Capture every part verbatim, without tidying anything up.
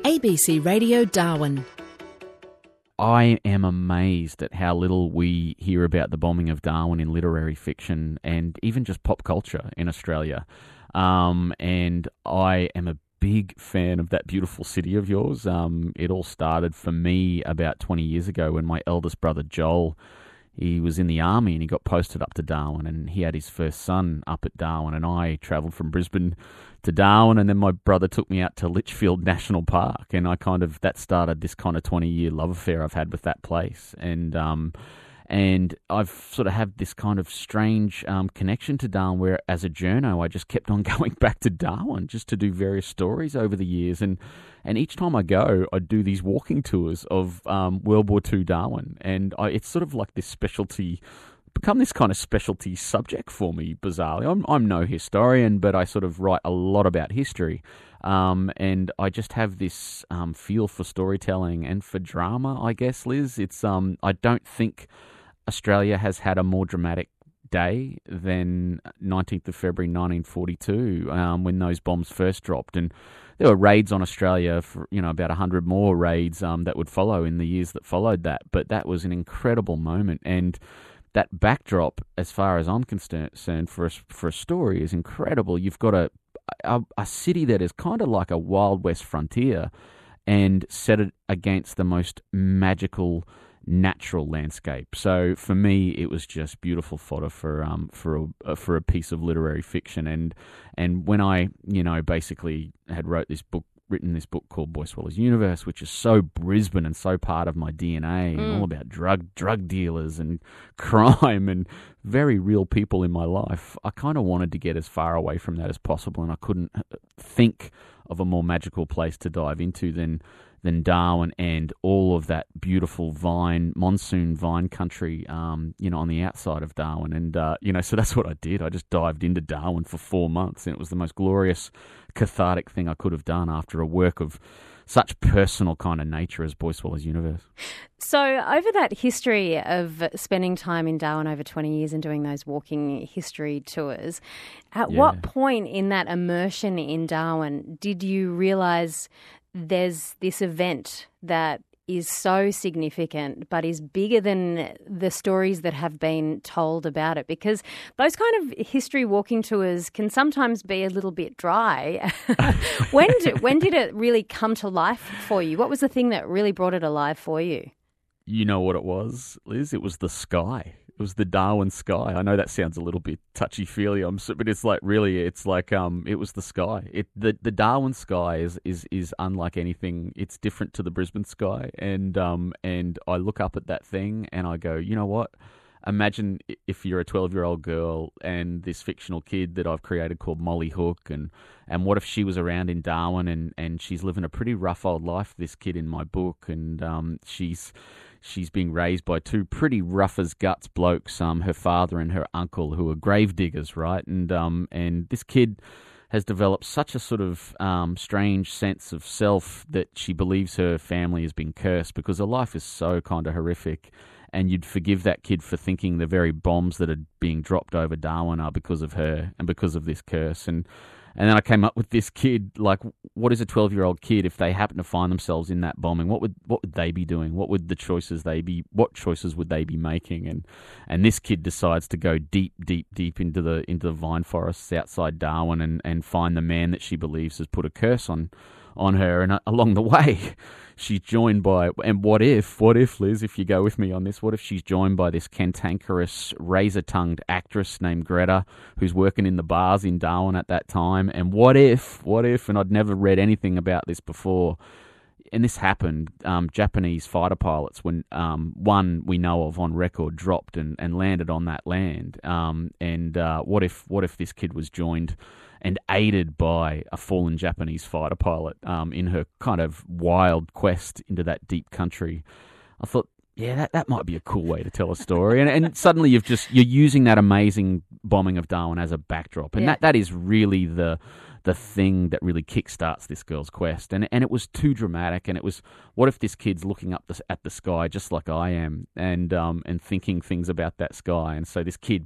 A B C Radio Darwin. I am amazed at how little we hear about the bombing of Darwin in literary fiction and even just pop culture in Australia. Um, and I am a big fan of that beautiful city of yours. Um, it all started for me about twenty years ago when my eldest brother Joel, he was in the army and he got posted up to Darwin, and he had his first son up at Darwin, and I travelled from Brisbane to Darwin, and then my brother took me out to Litchfield National Park, and I kind of, that started this kind of twenty-year love affair I've had with that place. And um, and I've sort of had this kind of strange um, connection to Darwin where as a journo I just kept on going back to Darwin just to do various stories over the years. And and each time I go, I do these walking tours of um, World War Two Darwin. And I, it's sort of like this specialty, become this kind of specialty subject for me, bizarrely. I'm, I'm no historian, but I sort of write a lot about history. Um, and I just have this um, feel for storytelling and for drama, I guess, Liz. It's um, I don't think Australia has had a more dramatic day than nineteenth of February nineteen forty-two, um, when those bombs first dropped. And there were raids on Australia for, you know, about one hundred more raids um, that would follow in the years that followed that. But that was an incredible moment. And that backdrop, as far as I'm concerned, for a, for a story is incredible. You've got a, a, a city that is kind of like a Wild West frontier and set it against the most magical natural landscape. So for me, it was just beautiful fodder for um for a for a piece of literary fiction. And and when I you know basically had wrote this book, written this book called Boy Swallows Universe, which is so Brisbane and so part of my D N A, and Mm. all about drug drug dealers and crime and very real people in my life, I kind of wanted to get as far away from that as possible, and I couldn't think of a more magical place to dive into than than Darwin and all of that beautiful vine, monsoon vine country, um, you know, on the outside of Darwin. And, uh, you know, so that's what I did. I just dived into Darwin for four months, and it was the most glorious, cathartic thing I could have done after a work of such personal kind of nature as Boy Swallows Universe. So over that history of spending time in Darwin over twenty years and doing those walking history tours, at Yeah. what point in that immersion in Darwin did you realise there's this event that is so significant but is bigger than the stories that have been told about it? Because those kind of history walking tours can sometimes be a little bit dry. when, did, when did it really come to life for you? What was the thing that really brought it alive for you? You know what it was, Liz? It was the sky. It was the Darwin sky. I know that sounds a little bit touchy-feely, I'm so, but it's like really, it's like um, it was the sky. It the, the Darwin sky is, is is unlike anything. It's different to the Brisbane sky, and um, and I look up at that thing and I go, you know what? Imagine if you're a twelve-year-old girl and this fictional kid that I've created called Molly Hook, and, and what if she was around in Darwin and, and she's living a pretty rough old life, this kid in my book, and um, she's she's being raised by two pretty rough as guts blokes, um, her father and her uncle, who are grave diggers, right? And um, and this kid has developed such a sort of um, strange sense of self that she believes her family has been cursed because her life is so kind of horrific. And you'd forgive that kid for thinking the very bombs that are being dropped over Darwin are because of her and because of this curse. And and then I came up with this kid, like, what is a twelve-year-old kid if they happen to find themselves in that bombing? What would what would they be doing? What would the choices they be? What choices would they be making? And and this kid decides to go deep, deep, deep into the into the vine forests outside Darwin and, and find the man that she believes has put a curse on on her. And uh, along the way, she's joined by, and what if, what if, Liz, if you go with me on this, what if she's joined by this cantankerous, razor-tongued actress named Greta, who's working in the bars in Darwin at that time? And what if, what if, and I'd never read anything about this before, and this happened, um, Japanese fighter pilots, when um, one we know of on record dropped and, and landed on that land. Um, and uh, what if, what if this kid was joined and aided by a fallen Japanese fighter pilot um, in her kind of wild quest into that deep country? I thought, yeah, that, that might be a cool way to tell a story. And and suddenly you've just you're using that amazing bombing of Darwin as a backdrop, and Yeah. that, that is really the the thing that really kickstarts this girl's quest. And and it was too dramatic. And it was, what if this kid's looking up the, at the sky just like I am, and um and thinking things about that sky? And so this kid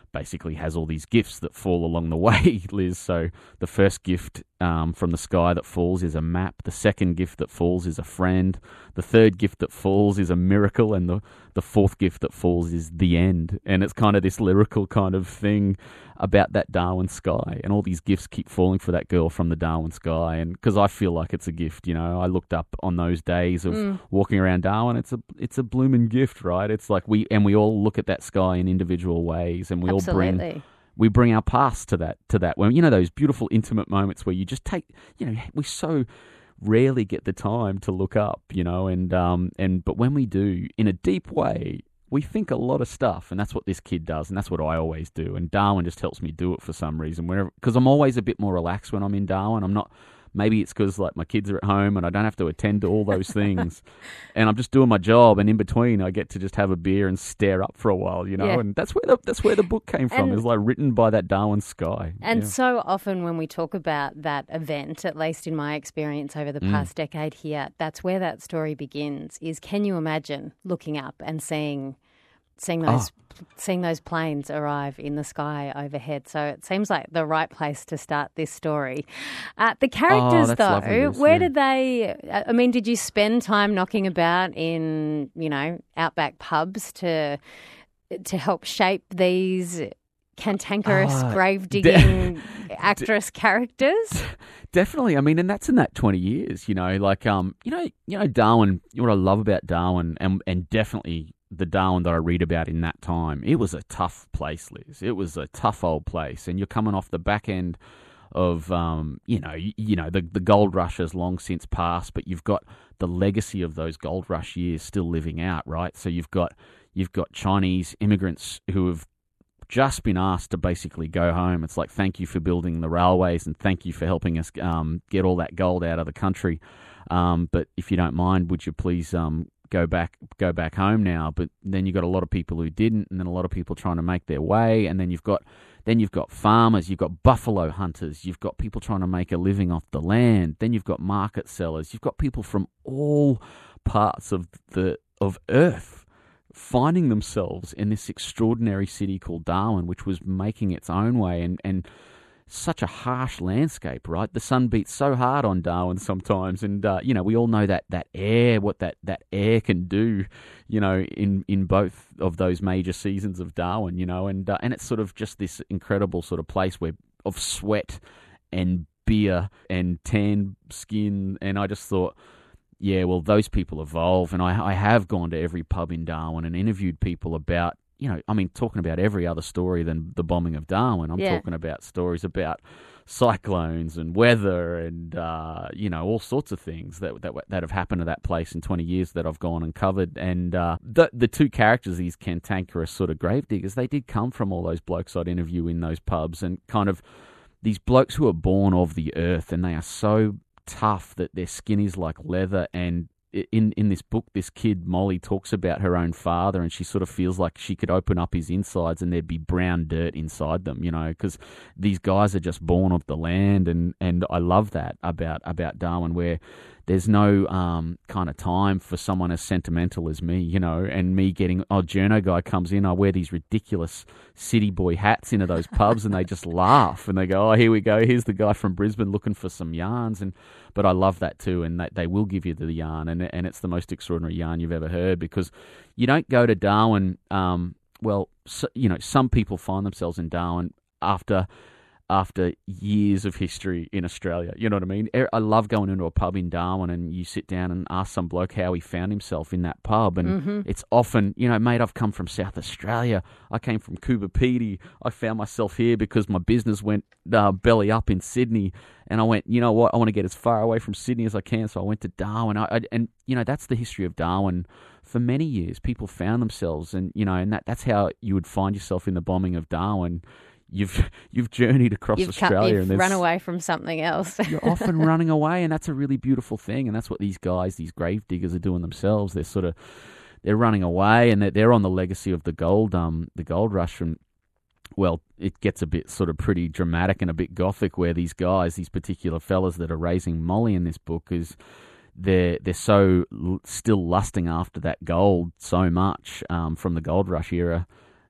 basically has all these gifts that fall along the way, Liz. So the first gift um, from the sky that falls is a map. The second gift that falls is a friend. The third gift that falls is a miracle. And the, the fourth gift that falls is the end. And it's kind of this lyrical kind of thing about that Darwin sky. And all these gifts keep falling for that girl from the Darwin sky. And because I feel like it's a gift, you know, I looked up on those days of mm. walking around Darwin. It's a it's a blooming gift, right? It's like we, and we all look at that sky in individual ways, and we Absolutely. all bring... We bring our past to that, to that. When, you know, those beautiful, intimate moments where you just take, you know, we so rarely get the time to look up, you know, and, um, and, but when we do, in a deep way, we think a lot of stuff, and that's what this kid does, and that's what I always do. And Darwin just helps me do it for some reason, whenever, because I'm always a bit more relaxed when I'm in Darwin. I'm not, maybe it's because like my kids are at home and I don't have to attend to all those things, and I'm just doing my job. And in between, I get to just have a beer and stare up for a while, you know. Yeah. And that's where the that's where the book came from. And, it was like written by that Darwin sky. And yeah. so often when we talk about that event, at least in my experience over the past mm. decade here, that's where that story begins. Is can you imagine looking up and seeing seeing those oh. seeing those planes arrive in the sky overhead? So it seems like the right place to start this story. Uh, the characters, oh, though, lovely, where yeah. did they? I mean, did you spend time knocking about in, you know, outback pubs to to help shape these cantankerous, uh, grave digging de- actress de- characters? Definitely. I mean, and that's in that twenty years. You know, like um, you know, you know, Darwin. What I love about Darwin, and and definitely the Darwin that I read about in that time, it was a tough place, Liz. It was a tough old place, and you're coming off the back end of, um, you know, you, you know, the the gold rush has long since passed, but you've got the legacy of those gold rush years still living out, right? So you've got you've got Chinese immigrants who have just been asked to basically go home. It's like, thank you for building the railways and thank you for helping us um, get all that gold out of the country. Um, but if you don't mind, would you please um, go back go back home now? But then you've got a lot of people who didn't, and then a lot of people trying to make their way, and then you've got then you've got farmers, you've got buffalo hunters, you've got people trying to make a living off the land, then you've got market sellers, you've got people from all parts of the of Earth finding themselves in this extraordinary city called Darwin, which was making its own way, and, and such a harsh landscape, right? The sun beats so hard on Darwin sometimes, and uh, you know, we all know that that air, what that, that air can do, you know, in, in both of those major seasons of Darwin, you know, and uh, and it's sort of just this incredible sort of place where of sweat and beer and tan skin, and I just thought, yeah, well, those people evolve, and I, I have gone to every pub in Darwin and interviewed people about, you know, I mean, talking about every other story than the bombing of Darwin. I'm yeah. talking about stories about cyclones and weather and, uh, you know, all sorts of things that, that that have happened to that place in twenty years that I've gone and covered. And uh, the the two characters, these cantankerous sort of gravediggers, they did come from all those blokes I'd interview in those pubs, and kind of these blokes who are born of the earth, and they are so tough that their skin is like leather. And in in this book, this kid Molly talks about her own father, and she sort of feels like she could open up his insides and there'd be brown dirt inside them, you know, because these guys are just born of the land. And and I love that about about Darwin, where there's no um, kind of time for someone as sentimental as me, you know, and me getting, oh, journo guy comes in, I wear these ridiculous city boy hats into those pubs, and they just laugh, and they go, oh, here we go, here's the guy from Brisbane looking for some yarns. And but I love that too, and that they will give you the yarn, and and it's the most extraordinary yarn you've ever heard, because you don't go to Darwin, um, well, so, you know, some people find themselves in Darwin after... after years of history in Australia. You know what I mean? I love going into a pub in Darwin, and you sit down and ask some bloke how he found himself in that pub. And mm-hmm. it's often, you know, mate, I've come from South Australia. I came from Coober Pedy. I found myself here because my business went uh, belly up in Sydney. And I went, you know what, I want to get as far away from Sydney as I can. So I went to Darwin. I, I, and, you know, that's the history of Darwin. For many years, people found themselves, and, you know, and that, that's how you would find yourself in the bombing of Darwin. You've you've journeyed across you've Australia, come, you've and run away from something else. You're often running away, and that's a really beautiful thing. And that's what these guys, these grave diggers, are doing themselves. They're sort of they're running away, and they're, they're on the legacy of the gold um the gold rush. And well, it gets a bit sort of pretty dramatic and a bit gothic, where these guys, these particular fellas that are raising Molly in this book, is they're they're so l- still lusting after that gold so much um, from the gold rush era,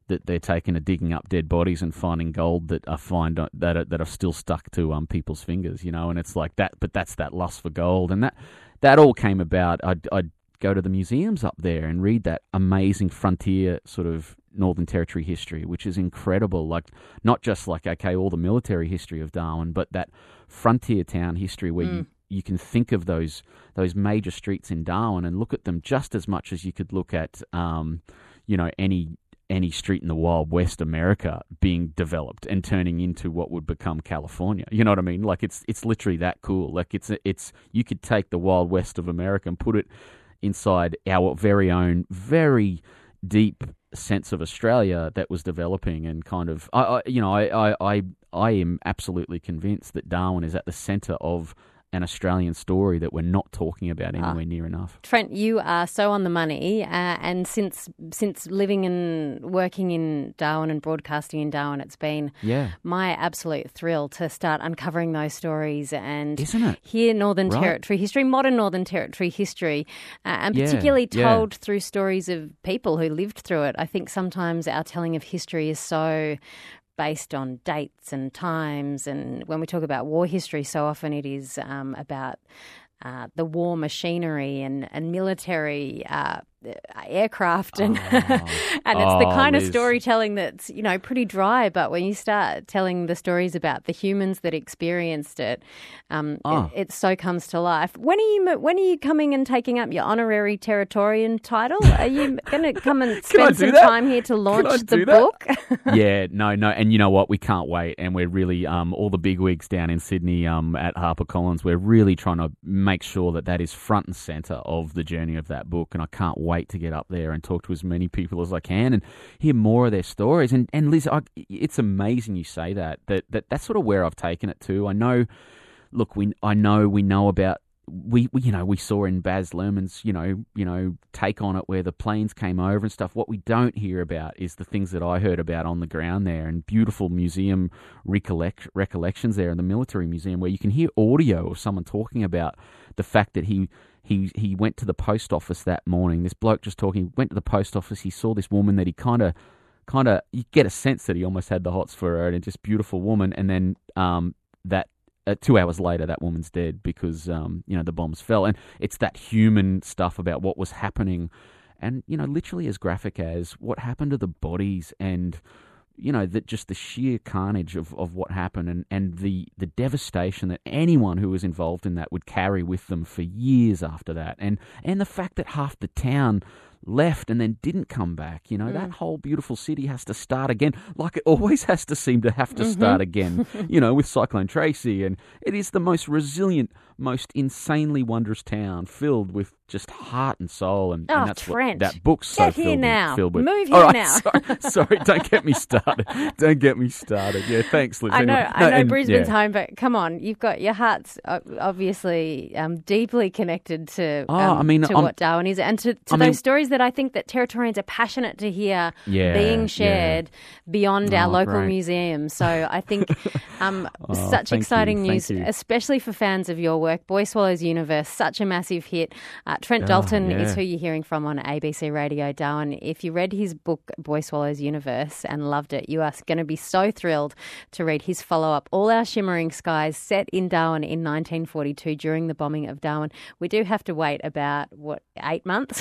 that they're taking are digging up dead bodies and finding gold that are find that are, that are still stuck to um people's fingers, you know, and it's like that. But that's that lust for gold, and that that all came about. I'd, I'd go to the museums up there and read that amazing frontier sort of Northern Territory history, which is incredible. Like not just like okay, all the military history of Darwin, but that frontier town history where mm. you. You can think of those those major streets in Darwin and look at them just as much as you could look at, um, you know, any any street in the Wild West America being developed and turning into what would become California. You know what I mean? Like it's it's literally that cool. Like it's it's you could take the Wild West of America and put it inside our very own very deep sense of Australia that was developing and kind of I, I you know I, I I I am absolutely convinced that Darwin is at the center of an Australian story that we're not talking about anywhere ah. near enough. Trent, you are so on the money, uh, and since since living and working in Darwin and broadcasting in Darwin, it's been yeah. my absolute thrill to start uncovering those stories and Isn't it? hear Northern right. Territory history, modern Northern Territory history, uh, and yeah. particularly told yeah. through stories of people who lived through it. I think sometimes our telling of history is so based on dates and times. And when we talk about war history, so often it is um, about uh, the war machinery and, and military uh, aircraft. And, oh. and it's oh, the kind Liz. of storytelling that's, you know, pretty dry. But when you start telling the stories about the humans that experienced it, um, oh. it, it so comes to life. When are you when are you coming and taking up your honorary Territorian title? Are you going to come and spend some that? time here to launch the that? book? yeah, no, no. And you know what? We can't wait. And we're really, um, all the bigwigs down in Sydney um, at HarperCollins, we're really trying to make sure that that is front and centre of the journey of that book. And I can't wait to get up there and talk to as many people as I can and hear more of their stories. And and Liz, I, it's amazing you say that, that that that's sort of where I've taken it to. I know, look, we I know we know about we, we you know we saw in Baz Luhrmann's you know you know take on it where the planes came over and stuff. What we don't hear about is the things that I heard about on the ground there and beautiful museum recollect, recollections there in the military museum where you can hear audio of someone talking about the fact that he. He he went to the post office that morning. This bloke just talking, went to the post office. He saw this woman that he kind of, kind of, you get a sense that he almost had the hots for her, and just beautiful woman. And then um, that uh, two hours later, that woman's dead because um, you know the bombs fell. And it's that human stuff about what was happening, and you know literally as graphic as what happened to the bodies and. You know, that just the sheer carnage of, of what happened and, and the, the devastation that anyone who was involved in that would carry with them for years after that. And and the fact that half the town left and then didn't come back. You know, mm. that whole beautiful city has to start again, like it always has to seem to have to mm-hmm. start again, you know, with Cyclone Tracy. And it is the most resilient, most insanely wondrous town filled with just heart and soul. And, oh, and that's Trent, what that book's so get here filled, now. filled with. Move here All right, now. sorry, sorry, don't get me started. Don't get me started. Yeah, thanks, Liz. I know, anyway, I no, know and, Brisbane's yeah. home, but come on, you've got your heart's obviously um, deeply connected to Oh, um, I mean, to I'm- what Darwin is, and to, to I those mean- stories that I think that Territorians are passionate to hear Yeah, being yeah. shared beyond our Oh, local great. museums. So I think um, Oh, such thank exciting you, news, thank you. especially for fans of your work. Boy Swallows Universe, such a massive hit. Uh, Trent Oh, Dalton yeah. is who you're hearing from on A B C Radio Darwin. If you read his book, Boy Swallows Universe, and loved it, you are going to be so thrilled to read his follow-up, All Our Shimmering Skies, set in Darwin in nineteen forty-two during the bombing of Darwin. We do have to wait about, what, eight months?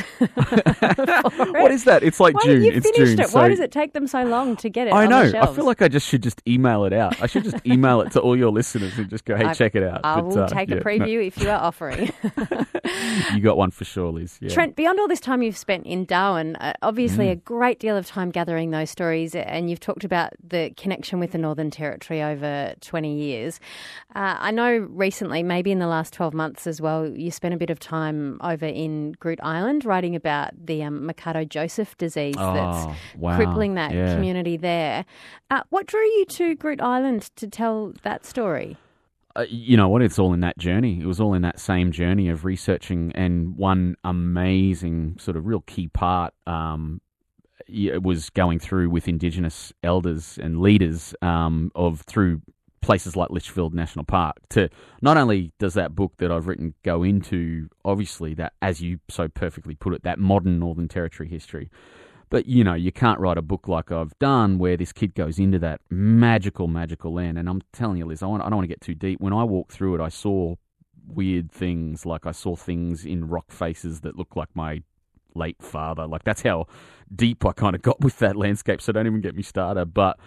What is that? It's like Why June. you It's finished June. it? Why so- does it take them so long to get it I on know. the shelves? I feel like I just should just email it out. I should just email it to all your listeners and just go, hey, I- check it out. I But, will uh, take yeah, a preview if you are offering. no, you got one for sure, Liz. Yeah. Trent, beyond all this time you've spent in Darwin, uh, obviously Mm. a great deal of time gathering those stories, and you've talked about the connection with the Northern Territory over twenty years. Uh, I know recently, maybe in the last twelve months as well, you spent a bit of time over in Groote Eylandt writing about the um, Mikado Joseph disease Oh, that's wow. crippling that Yeah. community there. Uh, what drew you to Groote Eylandt to tell that story? Uh, you know what? It's all in that journey. It was all in that same journey of researching, and one amazing sort of real key part um, it was going through with Indigenous elders and leaders um, of through places like Litchfield National Park. To not only does that book that I've written go into, obviously, that, as you so perfectly put it, that modern Northern Territory history, But, you know, you can't write a book like I've done where this kid goes into that magical, magical land. And I'm telling you, Liz, I, want, I don't want to get too deep. When I walked through it, I saw weird things. Like I saw things in rock faces that looked like my late father. Like that's how deep I kind of got with that landscape. So don't even get me started. But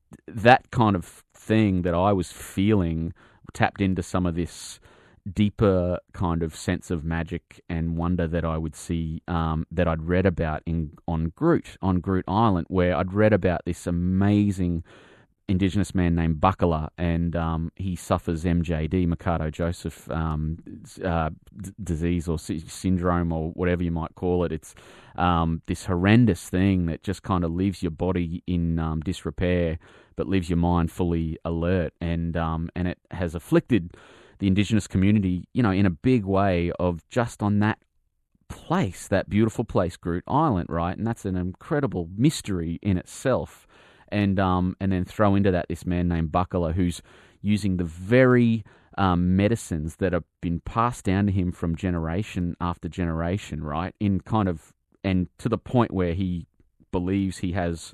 that kind of thing that I was feeling tapped into some of this deeper kind of sense of magic and wonder that I would see, um, that I'd read about in on Groot, on Groot Island, where I'd read about this amazing Indigenous man named Buckler, and um, he suffers M J D, Mikado Joseph um, uh, d- disease or sy- syndrome or whatever you might call it. It's um, this horrendous thing that just kind of leaves your body in um, disrepair, but leaves your mind fully alert, and um, and it has afflicted the Indigenous community, you know, in a big way of just on that place, that beautiful place, Groot Island, right? And that's an incredible mystery in itself. And um, and then throw into that this man named Buckler who's using the very um, medicines that have been passed down to him from generation after generation, right? In kind of, and to the point where he believes he has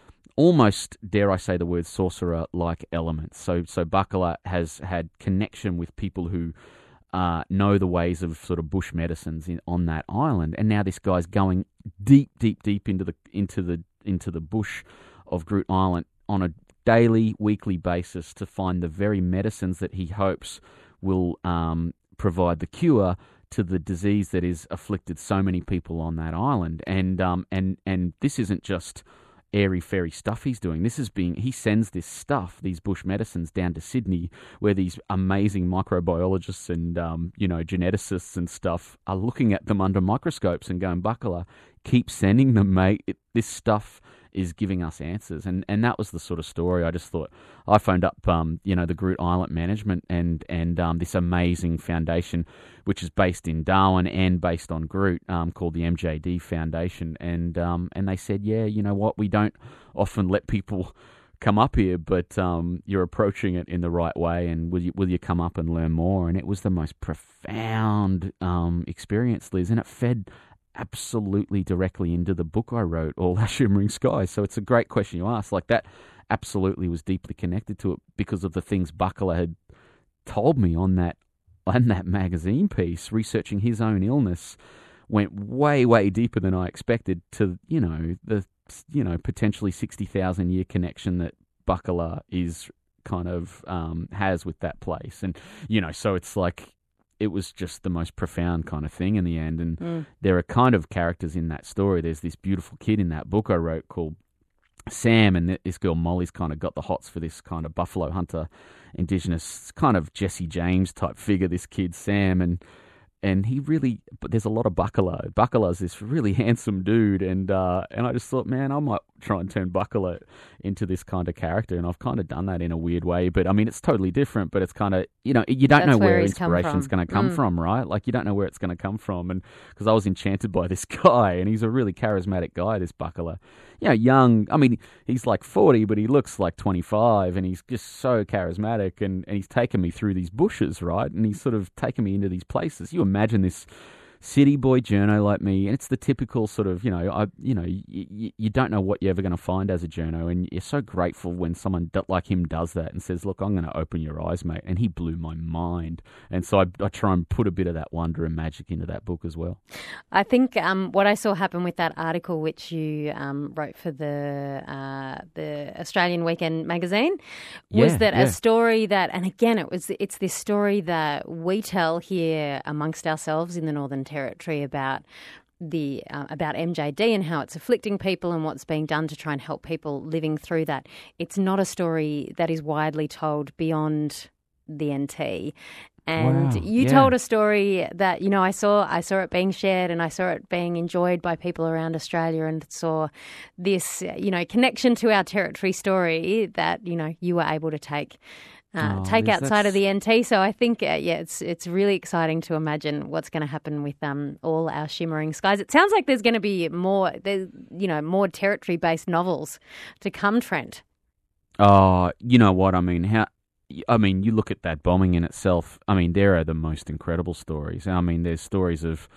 almost, dare I say the word, sorcerer-like elements. So so Buckler has had connection with people who uh, know the ways of sort of bush medicines in, on that island, and now this guy's going deep, deep, deep into the into the into the bush of Groot Island on a daily, weekly basis to find the very medicines that he hopes will um, provide the cure to the disease that has afflicted so many people on that island. And um and and this isn't just airy fairy stuff he's doing. This is being, he sends this stuff, these bush medicines, down to Sydney, where these amazing microbiologists and um, you know, geneticists and stuff are looking at them under microscopes and going, Buckler, keep sending them, mate. It, this stuff is giving us answers. And and that was the sort of story. I just thought, I phoned up um, you know, the Groot Island management and and um, this amazing foundation, which is based in Darwin and based on Groot, um, called the M J D Foundation. And um, and they said, yeah, you know what, we don't often let people come up here, but um, you're approaching it in the right way, and will you, will you come up and learn more? And it was the most profound um, experience, Liz, and it fed absolutely directly into the book I wrote, All Our Shimmering Skies. So it's a great question you asked. Like, that absolutely was deeply connected to it because of the things Buckler had told me on that on that magazine piece. Researching his own illness went way, way deeper than I expected to, you know, the, you know, potentially sixty thousand year connection that Buckler is kind of um, has with that place. And, you know, so it's like, it was just the most profound kind of thing in the end. And mm. there are kind of characters in that story. There's this beautiful kid in that book I wrote called Sam, and this girl Molly's kind of got the hots for this kind of buffalo hunter, Indigenous kind of Jesse James type figure, this kid Sam. And and he really, but there's a lot of Buckler. Buckler's this really handsome dude, and uh, and I just thought, man, I might try and turn Buckler into this kind of character, and I've kind of done that in a weird way. But I mean, it's totally different, but it's kind of, you know, you don't That's know where, where inspiration's going to come mm. from, right? Like, you don't know where it's going to come from, and because I was enchanted by this guy, and he's a really charismatic guy, this Buckler. You know, young, I mean, he's like forty, but he looks like twenty-five, and he's just so charismatic, and, and he's taken me through these bushes, right? And he's sort of taken me into these places. You imagine this city boy journo like me, and it's the typical sort of, you know, I, you know, you, you don't know what you're ever going to find as a journo, and you're so grateful when someone do, like him does that and says, look, I'm going to open your eyes, mate. And he blew my mind. And so I, I try and put a bit of that wonder and magic into that book as well. I think um, what I saw happen with that article, which you um, wrote for the uh, the Australian Weekend magazine, was yeah, that yeah. a story that, and again, it was it's this story that we tell here amongst ourselves in the Northern Territory about the uh, about M J D and how it's afflicting people and what's being done to try and help people living through that. It's not a story that is widely told beyond the N T. And wow, you yeah. told a story that, you know, I saw I saw it being shared and I saw it being enjoyed by people around Australia, and saw this, you know, connection to our territory story that, you know, you were able to take Uh, oh, take Liz, outside that's... of the N T. So I think, uh, yeah, it's it's really exciting to imagine what's going to happen with um, All Our Shimmering Skies. It sounds like there's going to be more, you know, more territory-based novels to come, Trent. Oh, you know what I mean? How? I mean, you look at that bombing in itself. I mean, there are the most incredible stories. I mean, there's stories of,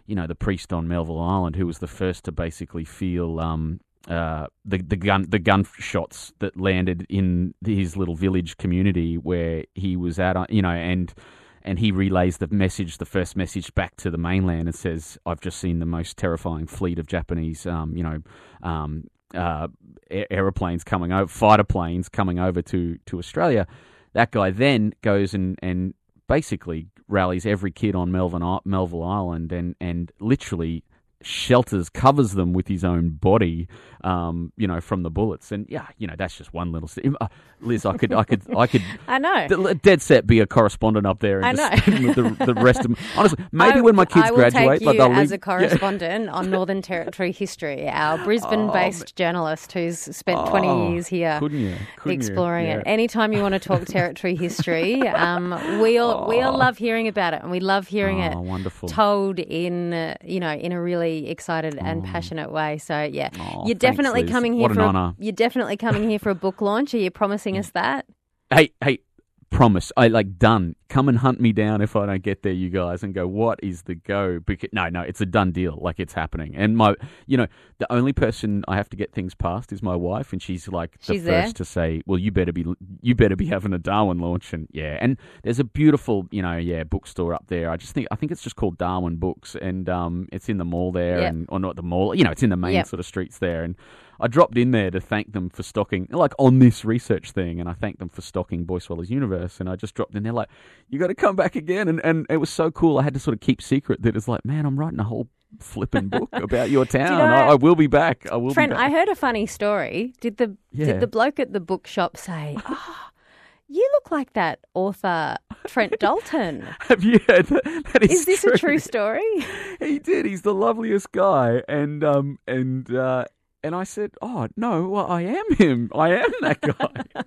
you know, the priest on Melville Island who was the first to basically feel um, uh, the the gun the gunshots that landed in his little village community where he was at, you know, and and he relays the message, the first message back to the mainland, and says, "I've just seen the most terrifying fleet of Japanese, um, you know, um, uh, aeroplanes coming over, fighter planes coming over to to Australia." That guy then goes and and basically rallies every kid on Melville, Melville Island and, and literally shelters, covers them with his own body, um, you know, from the bullets. And yeah, you know, that's just one little. Uh, Liz, I could, I could, I could. I know. D- dead set be a correspondent up there and I just know. spend the, the rest of. Honestly, maybe I, when my kids I will graduate, take like you they'll as leave, a correspondent yeah. on Northern Territory history, our Brisbane-based oh, journalist who's spent oh, twenty years here couldn't you? Couldn't exploring you? Yeah. it. Anytime you want to talk territory history, um, we all we all Oh. love hearing about it, and we love hearing Oh, it wonderful. told in uh, you know in a really excited and passionate way. So yeah, Oh, you're thanks, definitely Liz. coming here What an for honour. a, you're definitely coming here for a book launch. Are you promising us that? Hey, hey, promise. I like done. Come and hunt me down if I don't get there, you guys, and go, what is the go? Because, no, no, it's a done deal. Like, it's happening. And my, you know, the only person I have to get things past is my wife, and she's like the She's first there. to say, well, you better be, you better be having a Darwin launch. And yeah, and there's a beautiful, you know, yeah, bookstore up there. I just think, I think it's just called Darwin Books, and um, it's in the mall there, Yep. and or not the mall, you know, it's in the main Yep. sort of streets there, and I dropped in there to thank them for stocking, like on this research thing, and I thanked them for stocking Boyce Weller's Universe, and I just dropped in there like, you got to come back again, and, and it was so cool. I had to sort of keep secret that it's like, man, I'm writing a whole flipping book about your town. know- I, I will be back. I will Friend, be back. I heard a funny story. Did the Yeah. did the bloke at the bookshop say, "Oh, you look like that author Trent Dalton"? Have you heard that? That is Is this true. a true story? He did. He's the loveliest guy, and um and uh, and I said, oh no, well, I am him. I am that guy.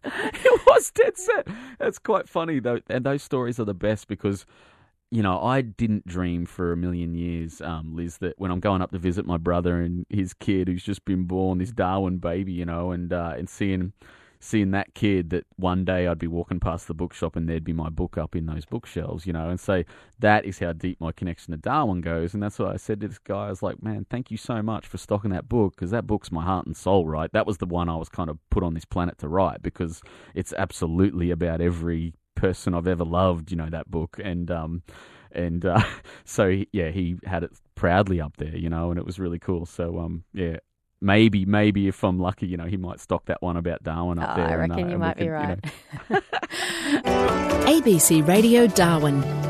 It was dead set. That's quite funny though, and those stories are the best because, you know, I didn't dream for a million years, um, Liz, that when I'm going up to visit my brother and his kid who's just been born, this Darwin baby, you know, and uh, and seeing seeing that kid, that one day I'd be walking past the bookshop and there'd be my book up in those bookshelves, you know, and so that is how deep my connection to Darwin goes. And that's what I said to this guy. I was like, man, thank you so much for stocking that book, because that book's my heart and soul, right? That was the one I was kind of put on this planet to write, because it's absolutely about every person I've ever loved, you know, that book. And um and uh, so yeah, he had it proudly up there, you know, and it was really cool. So um yeah, maybe maybe if I'm lucky, you know, he might stock that one about Darwin up Oh, there. I reckon and, uh, you and might we be could, right. You know, A B C Radio Darwin.